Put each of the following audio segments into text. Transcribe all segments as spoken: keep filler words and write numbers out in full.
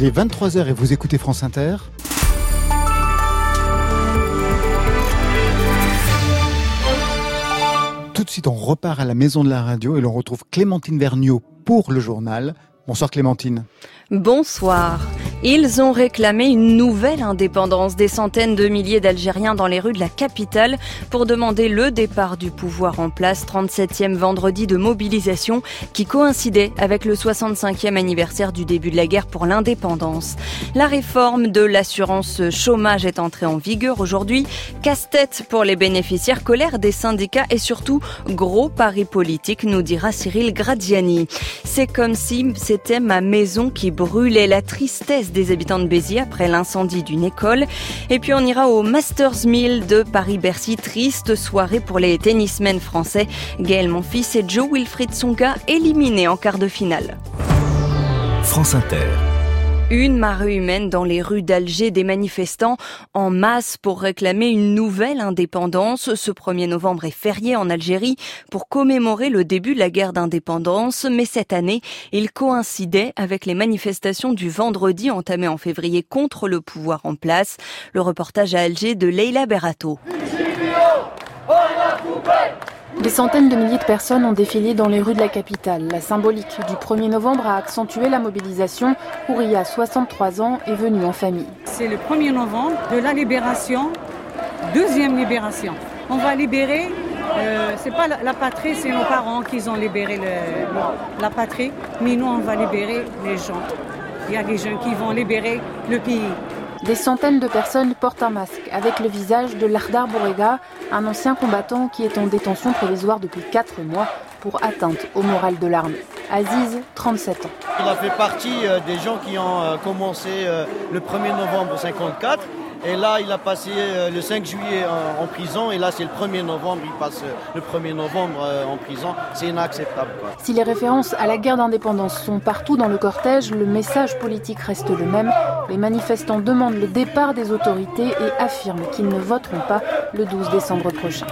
Il est vingt-trois heures et vous écoutez France Inter. Tout de suite, on repart à la maison de la radio et l'on retrouve Clémentine Vergniaud pour le journal. Bonsoir Clémentine. Bonsoir. Ils ont réclamé une nouvelle indépendance. Des centaines de milliers d'Algériens dans les rues de la capitale pour demander le départ du pouvoir en place. trente-septième vendredi de mobilisation qui coïncidait avec le soixante-cinquième anniversaire du début de la guerre pour l'indépendance. La réforme de l'assurance chômage est entrée en vigueur aujourd'hui. Casse-tête pour les bénéficiaires, colère des syndicats et surtout gros pari politique, nous dira Cyril Graziani. C'est comme si c'était ma maison qui brûlait. La tristesse des habitants de Béziers après l'incendie d'une école. Et puis on ira au Masters mille de Paris-Bercy. Triste soirée pour les tennismen français. Gaël Monfils et Jo-Wilfried Tsonga éliminés en quart de finale. France Inter. Une marée humaine dans les rues d'Alger, des manifestants en masse pour réclamer une nouvelle indépendance. Ce premier novembre est férié en Algérie pour commémorer le début de la guerre d'indépendance. Mais cette année, il coïncidait avec les manifestations du vendredi entamées en février contre le pouvoir en place. Le reportage à Alger de Leila Berato. Des centaines de milliers de personnes ont défilé dans les rues de la capitale. La symbolique du premier novembre a accentué la mobilisation. Ouria, soixante-trois ans, est venue en famille. C'est le premier novembre de la libération, deuxième libération. On va libérer, euh, c'est pas la, la patrie, c'est nos parents qui ont libéré le, la patrie, mais nous on va libérer les gens. Il y a des gens qui vont libérer le pays. Des centaines de personnes portent un masque avec le visage de Lardar Bourega, un ancien combattant qui est en détention provisoire depuis quatre mois pour atteinte au moral de l'armée. Aziz, trente-sept ans. Il a fait partie des gens qui ont commencé le premier novembre cinquante-quatre. Et là, il a passé le cinq juillet en prison. Et là, c'est le premier novembre. Il passe le premier novembre en prison. C'est inacceptable, quoi. Si les références à la guerre d'indépendance sont partout dans le cortège, le message politique reste le même. Les manifestants demandent le départ des autorités et affirment qu'ils ne voteront pas le douze décembre prochain.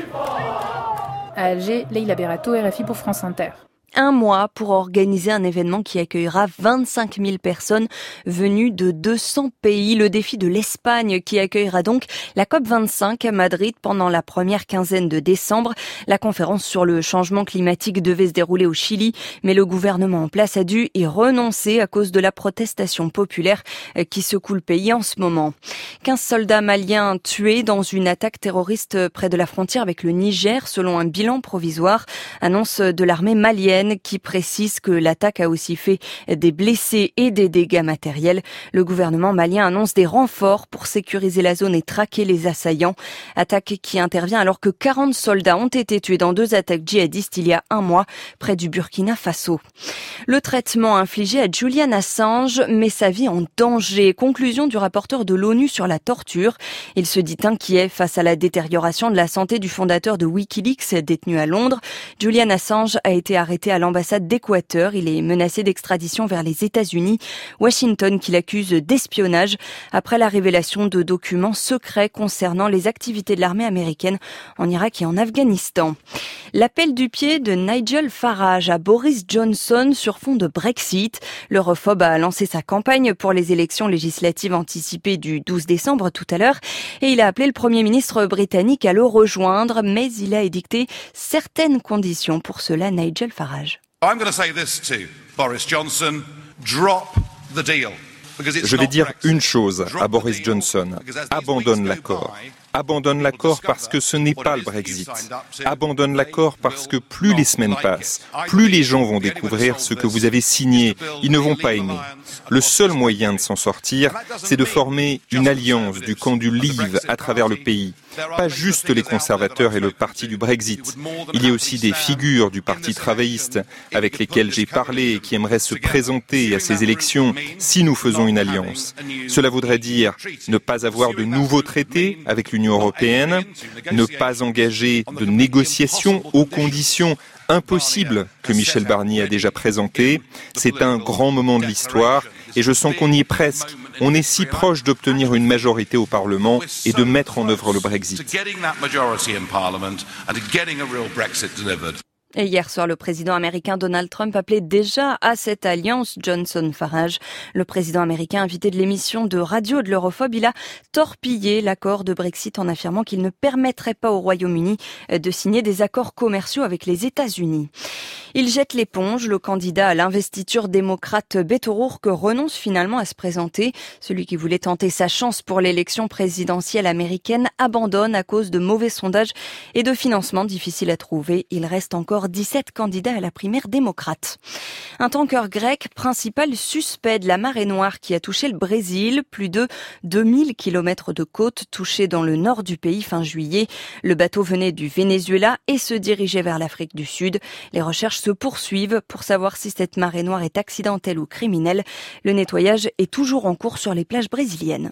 À Alger, Leila Berato, R F I pour France Inter. Un mois pour organiser un événement qui accueillera vingt-cinq mille personnes venues de deux cents pays. Le défi de l'Espagne qui accueillera donc la COP vingt-cinq à Madrid pendant la première quinzaine de décembre. La conférence sur le changement climatique devait se dérouler au Chili, mais le gouvernement en place a dû y renoncer à cause de la protestation populaire qui secoue le pays en ce moment. quinze soldats maliens tués dans une attaque terroriste près de la frontière avec le Niger, selon un bilan provisoire, annonce de l'armée malienne, qui précise que l'attaque a aussi fait des blessés et des dégâts matériels. Le gouvernement malien annonce des renforts pour sécuriser la zone et traquer les assaillants. Attaque qui intervient alors que quarante soldats ont été tués dans deux attaques djihadistes il y a un mois près du Burkina Faso. Le traitement infligé à Julian Assange met sa vie en danger. Conclusion du rapporteur de l'ONU sur la torture. Il se dit inquiet face à la détérioration de la santé du fondateur de Wikileaks détenu à Londres. Julian Assange a été arrêté à l'ambassade d'Équateur. Il est menacé d'extradition vers les États-Unis. Washington qui l'accuse d'espionnage après la révélation de documents secrets concernant les activités de l'armée américaine en Irak et en Afghanistan. L'appel du pied de Nigel Farage à Boris Johnson sur fond de Brexit. L'europhobe a lancé sa campagne pour les élections législatives anticipées du douze décembre tout à l'heure et il a appelé le Premier ministre britannique à le rejoindre, mais il a édicté certaines conditions pour cela. Nigel Farage. I'm going to say this to Boris Johnson, drop the deal. Je vais dire une chose à Boris Johnson, abandonne l'accord. Abandonne l'accord parce que ce n'est pas le Brexit. Abandonne l'accord parce que plus les semaines passent, plus les gens vont découvrir ce que vous avez signé. Ils ne vont pas aimer. Le seul moyen de s'en sortir, c'est de former une alliance du camp du Leave à travers le pays. Pas juste les conservateurs et le parti du Brexit. Il y a aussi des figures du parti travailliste avec lesquelles j'ai parlé et qui aimeraient se présenter à ces élections si nous faisons une alliance. Cela voudrait dire ne pas avoir de nouveaux traités avec l'Union européenne, ne pas engager de négociations aux conditions impossibles que Michel Barnier a déjà présentées. C'est un grand moment de l'histoire et je sens qu'on y est presque. On est si proche d'obtenir une majorité au Parlement et de mettre en œuvre le Brexit. Et hier soir, le président américain Donald Trump appelait déjà à cette alliance Johnson-Farage. Le président américain, invité de l'émission de radio de l'Europhobe, il a torpillé l'accord de Brexit en affirmant qu'il ne permettrait pas au Royaume-Uni de signer des accords commerciaux avec les États-Unis. Il jette l'éponge. Le candidat à l'investiture démocrate Beto O'Rourke renonce finalement à se présenter. Celui qui voulait tenter sa chance pour l'élection présidentielle américaine abandonne à cause de mauvais sondages et de financements difficiles à trouver. Il reste encore dix-sept candidats à la primaire démocrate. Un tanker grec, principal suspect de la marée noire qui a touché le Brésil, plus de deux mille kilomètres de côte touchés dans le nord du pays fin juillet. Le bateau venait du Venezuela et se dirigeait vers l'Afrique du Sud. Les recherches se poursuivent pour savoir si cette marée noire est accidentelle ou criminelle. Le nettoyage est toujours en cours sur les plages brésiliennes.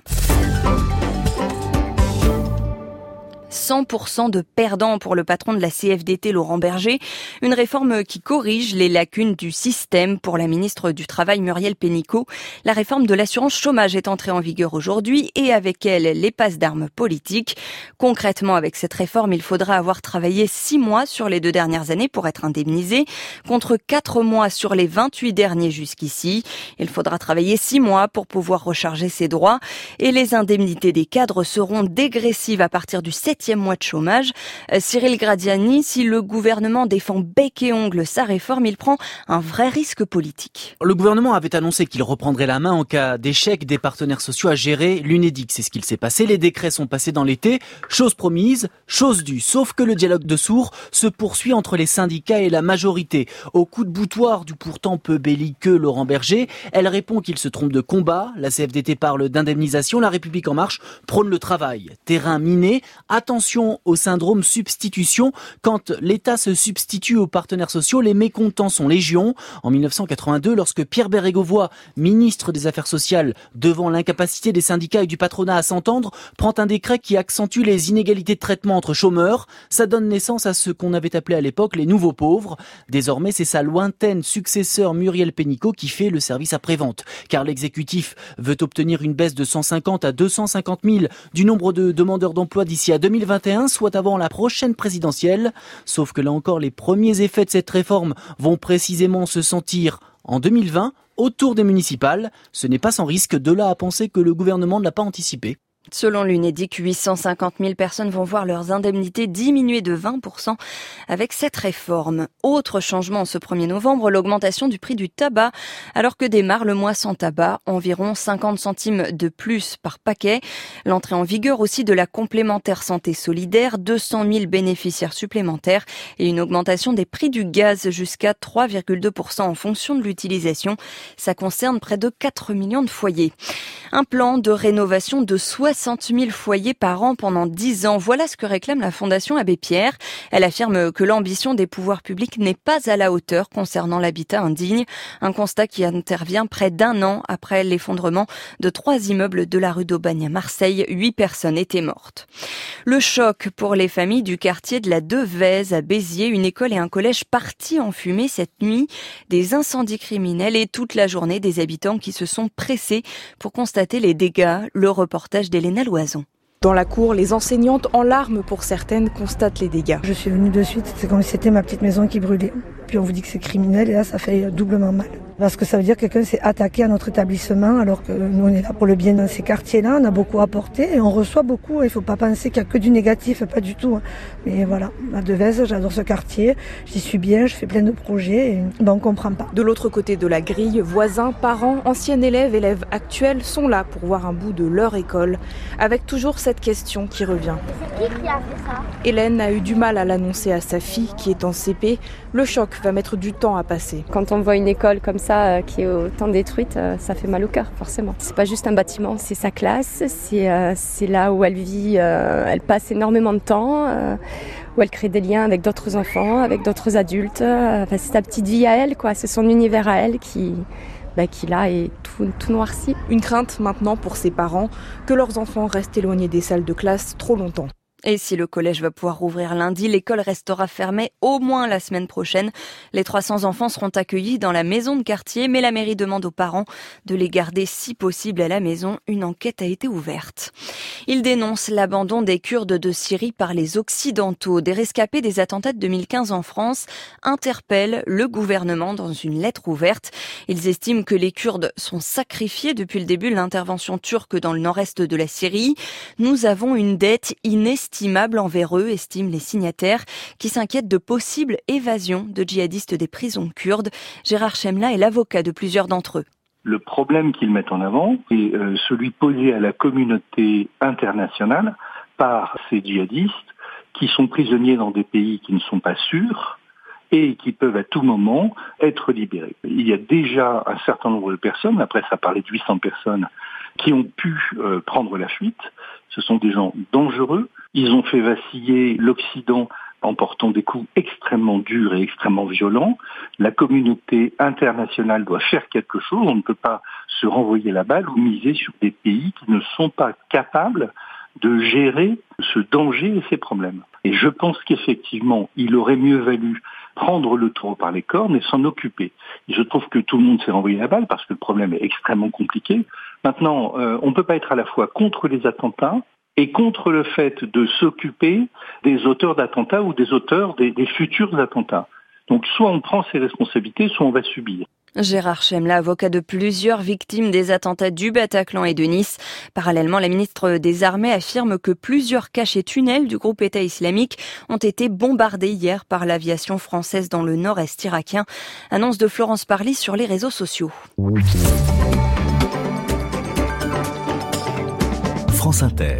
cent pour cent de perdants pour le patron de la C F D T, Laurent Berger. Une réforme qui corrige les lacunes du système pour la ministre du Travail, Muriel Pénicaud. La réforme de l'assurance chômage est entrée en vigueur aujourd'hui et avec elle, les passes d'armes politiques. Concrètement, avec cette réforme, il faudra avoir travaillé six mois sur les deux dernières années pour être indemnisé, contre quatre mois sur les vingt-huit derniers jusqu'ici. Il faudra travailler six mois pour pouvoir recharger ses droits et les indemnités des cadres seront dégressives à partir du septième mois de chômage. Cyril Gradiani, si le gouvernement défend bec et ongle sa réforme, il prend un vrai risque politique. Le gouvernement avait annoncé qu'il reprendrait la main en cas d'échec des partenaires sociaux à gérer l'Unédic. C'est ce qu'il s'est passé. Les décrets sont passés dans l'été. Chose promise, chose due. Sauf que le dialogue de sourds se poursuit entre les syndicats et la majorité. Au coup de boutoir du pourtant peu belliqueux Laurent Berger, elle répond qu'il se trompe de combat. La C F D T parle d'indemnisation. La République en marche prône le travail. Terrain miné. Attention au syndrome substitution. Quand l'État se substitue aux partenaires sociaux, les mécontents sont légion. En mille neuf cent quatre-vingt-deux, lorsque Pierre Bérégovoy, ministre des Affaires sociales, devant l'incapacité des syndicats et du patronat à s'entendre, prend un décret qui accentue les inégalités de traitement entre chômeurs. Ça donne naissance à ce qu'on avait appelé à l'époque les nouveaux pauvres. Désormais, c'est sa lointaine successeur Muriel Pénicaud qui fait le service après-vente. Car l'exécutif veut obtenir une baisse de cent cinquante à deux cent cinquante mille du nombre de demandeurs d'emploi d'ici à deux mille vingt et un, soit avant la prochaine présidentielle. Sauf que là encore, les premiers effets de cette réforme vont précisément se sentir en deux mille vingt, autour des municipales. Ce n'est pas sans risque, de là à penser que le gouvernement ne l'a pas anticipé. Selon l'Unédic, huit cent cinquante mille personnes vont voir leurs indemnités diminuer de vingt pour cent avec cette réforme. Autre changement ce premier novembre, l'augmentation du prix du tabac. Alors que démarre le mois sans tabac, environ cinquante centimes de plus par paquet. L'entrée en vigueur aussi de la complémentaire santé solidaire, deux cent mille bénéficiaires supplémentaires et une augmentation des prix du gaz jusqu'à trois virgule deux pour cent en fonction de l'utilisation. Ça concerne près de quatre millions de foyers. Un plan de rénovation de soixante mille foyers par an pendant dix ans. Voilà ce que réclame la Fondation Abbé Pierre. Elle affirme que l'ambition des pouvoirs publics n'est pas à la hauteur concernant l'habitat indigne. Un constat qui intervient près d'un an après l'effondrement de trois immeubles de la rue d'Aubagne à Marseille. Huit personnes étaient mortes. Le choc pour les familles du quartier de la Devèze à Béziers. Une école et un collège partis en fumée cette nuit. Des incendies criminels et toute la journée des habitants qui se sont pressés pour constater les dégâts. Le reportage d'Hélène Loison. Dans la cour, les enseignantes, en larmes pour certaines, constatent les dégâts. Je suis venue de suite, c'est comme si c'était ma petite maison qui brûlait. Puis on vous dit que c'est criminel et là ça fait doublement mal. Parce que ça veut dire que quelqu'un s'est attaqué à notre établissement alors que nous on est là pour le bien dans ces quartiers-là, on a beaucoup apporté et on reçoit beaucoup. Il ne faut pas penser qu'il n'y a que du négatif, pas du tout. Mais voilà, à Devèze, j'adore ce quartier, j'y suis bien, je fais plein de projets et ben, on ne comprend pas. De l'autre côté de la grille, voisins, parents, anciens élèves, élèves actuels sont là pour voir un bout de leur école, avec toujours cette question qui revient. C'est qui qui a fait ça ? Hélène a eu du mal à l'annoncer à sa fille qui est en C P. Le choc va mettre du temps à passer. Quand on voit une école comme ça euh, qui est autant détruite, euh, ça fait mal au cœur, forcément. C'est pas juste un bâtiment, c'est sa classe, c'est, euh, c'est là où elle vit, euh, elle passe énormément de temps, euh, où elle crée des liens avec d'autres enfants, avec d'autres adultes. Euh, enfin, c'est sa petite vie à elle, quoi. C'est son univers à elle qui... Bah, qui là est tout, tout noirci. Une crainte maintenant pour ses parents, que leurs enfants restent éloignés des salles de classe trop longtemps. Et si le collège va pouvoir rouvrir lundi, l'école restera fermée au moins la semaine prochaine. Les trois cents enfants seront accueillis dans la maison de quartier, mais la mairie demande aux parents de les garder si possible à la maison. Une enquête a été ouverte. Il dénonce l'abandon des Kurdes de Syrie par les Occidentaux. Des rescapés des attentats de deux mille quinze en France interpellent le gouvernement dans une lettre ouverte. Ils estiment que les Kurdes sont sacrifiés depuis le début de l'intervention turque dans le nord-est de la Syrie. Nous avons une dette inestimable envers eux, estiment les signataires, qui s'inquiètent de possibles évasions de djihadistes des prisons kurdes. Gérard Chemla est l'avocat de plusieurs d'entre eux. Le problème qu'ils mettent en avant est euh, celui posé à la communauté internationale par ces djihadistes qui sont prisonniers dans des pays qui ne sont pas sûrs et qui peuvent à tout moment être libérés. Il y a déjà un certain nombre de personnes, après ça parlait de huit cents personnes, qui ont pu euh, prendre la fuite. Ce sont des gens dangereux. Ils ont fait vaciller l'Occident en portant des coups extrêmement durs et extrêmement violents. La communauté internationale doit faire quelque chose. On ne peut pas se renvoyer la balle ou miser sur des pays qui ne sont pas capables de gérer ce danger et ces problèmes. Et je pense qu'effectivement, il aurait mieux valu prendre le taureau par les cornes et s'en occuper. Et je trouve que tout le monde s'est renvoyé la balle parce que le problème est extrêmement compliqué. Maintenant, euh, on ne peut pas être à la fois contre les attentats et contre le fait de s'occuper des auteurs d'attentats ou des auteurs des, des futurs attentats. Donc soit on prend ses responsabilités, soit on va subir. Gérard Chemla, avocat de plusieurs victimes des attentats du Bataclan et de Nice. Parallèlement, la ministre des Armées affirme que plusieurs caches et tunnels du groupe État islamique ont été bombardés hier par l'aviation française dans le nord-est irakien. Annonce de Florence Parly sur les réseaux sociaux. France Inter.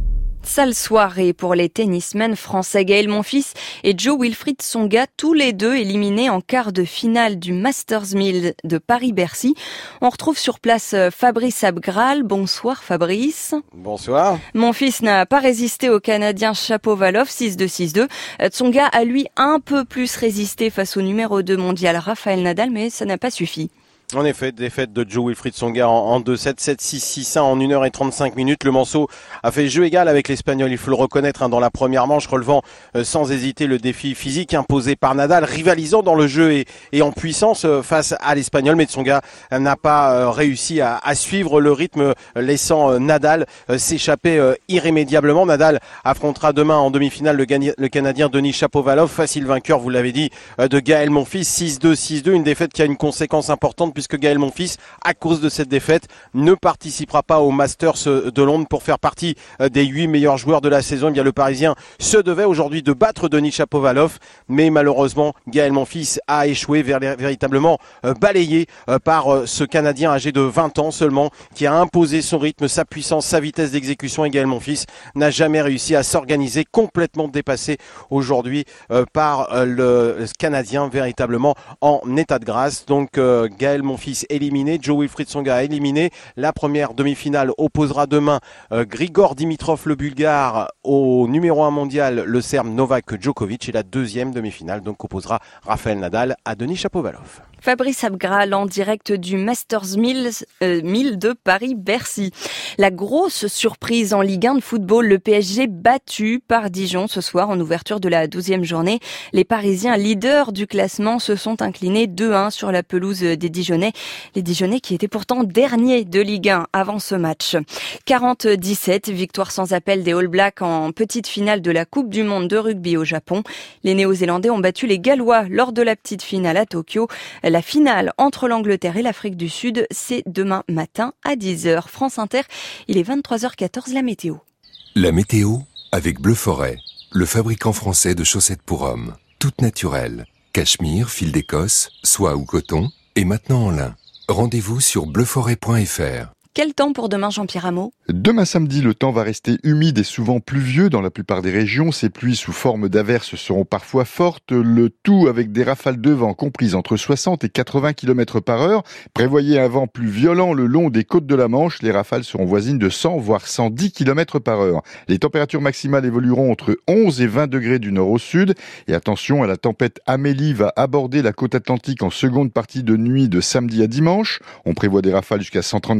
Sale soirée pour les tennismen français Gaël Monfils et Jo-Wilfried Tsonga, tous les deux éliminés en quart de finale du Masters mille de Paris-Bercy. On retrouve sur place Fabrice Abgral. Bonsoir Fabrice. Bonsoir. Monfils n'a pas résisté au Canadien Shapovalov, six deux six deux. Tsonga a lui un peu plus résisté face au numéro deux mondial Rafael Nadal, mais ça n'a pas suffi. En effet, défaite de Jo-Wilfried Tsonga en deux sept, sept six, six un en une heure trente-cinq minutes. Le Manceau a fait jeu égal avec l'Espagnol, il faut le reconnaître, hein, dans la première manche, relevant euh, sans hésiter le défi physique imposé par Nadal, rivalisant dans le jeu et, et en puissance euh, face à l'Espagnol. Mais Tsonga euh, n'a pas euh, réussi à, à suivre le rythme, euh, laissant euh, Nadal euh, s'échapper euh, irrémédiablement. Nadal affrontera demain en demi-finale le, Gagn- le Canadien Denis Shapovalov, facile vainqueur, vous l'avez dit, euh, de Gaël Monfils, six deux, six deux, une défaite qui a une conséquence importante puisque Gaël Monfils, à cause de cette défaite, ne participera pas au Masters de Londres pour faire partie des huit meilleurs joueurs de la saison. Eh bien, le Parisien se devait aujourd'hui de battre Denis Shapovalov, mais malheureusement, Gaël Monfils a échoué, véritablement balayé par ce Canadien âgé de vingt ans seulement, qui a imposé son rythme, sa puissance, sa vitesse d'exécution. Et Gaël Monfils n'a jamais réussi à s'organiser, complètement dépassé aujourd'hui par le Canadien, véritablement en état de grâce. Donc Gaël Monfils éliminé, Jo-Wilfried Tsonga éliminé. La première demi-finale opposera demain euh, Grigor Dimitrov, le Bulgare, au numéro un mondial, le Serbe Novak Djokovic. Et la deuxième demi-finale donc opposera Rafael Nadal à Denis Shapovalov. Fabrice Abgral en direct du Masters mille, euh, mille de Paris-Bercy. La grosse surprise en Ligue un de football, le P S G battu par Dijon ce soir en ouverture de la douzième journée. Les Parisiens, leaders du classement, se sont inclinés deux un sur la pelouse des Dijonnais. Les Dijonnais qui étaient pourtant derniers de Ligue un avant ce match. quarante à dix-sept, victoire sans appel des All Blacks en petite finale de la Coupe du Monde de rugby au Japon. Les Néo-Zélandais ont battu les Gallois lors de la petite finale à Tokyo. La finale entre l'Angleterre et l'Afrique du Sud, c'est demain matin à dix heures. France Inter, il est vingt-trois heures quatorze, la météo. La météo avec Bleu Forêt, le fabricant français de chaussettes pour hommes. Toutes naturelles. Cachemire, fil d'Écosse, soie ou coton, et maintenant en lin. Rendez-vous sur bleu forêt point f r. Quel temps pour demain, Jean-Pierre Rameau ? Demain samedi, le temps va rester humide et souvent pluvieux dans la plupart des régions. Ces pluies sous forme d'averses seront parfois fortes, le tout avec des rafales de vent comprises entre soixante et quatre-vingts kilomètres par heure. Prévoyez un vent plus violent le long des côtes de la Manche. Les rafales seront voisines de cent voire cent dix kilomètres par heure. Les températures maximales évolueront entre onze et vingt degrés du nord au sud. Et attention, à la tempête Amélie va aborder la côte atlantique en seconde partie de nuit de samedi à dimanche. On prévoit des rafales jusqu'à cent trente kilomètres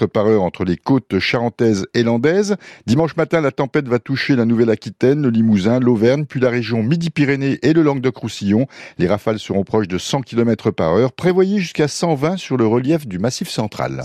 par heure entre les côtes charentaises et landaises. Dimanche matin, la tempête va toucher la Nouvelle-Aquitaine, le Limousin, l'Auvergne, puis la région Midi-Pyrénées et le Languedoc-Roussillon. Les rafales seront proches de cent kilomètres par heure. Prévoyez jusqu'à cent vingt sur le relief du Massif central.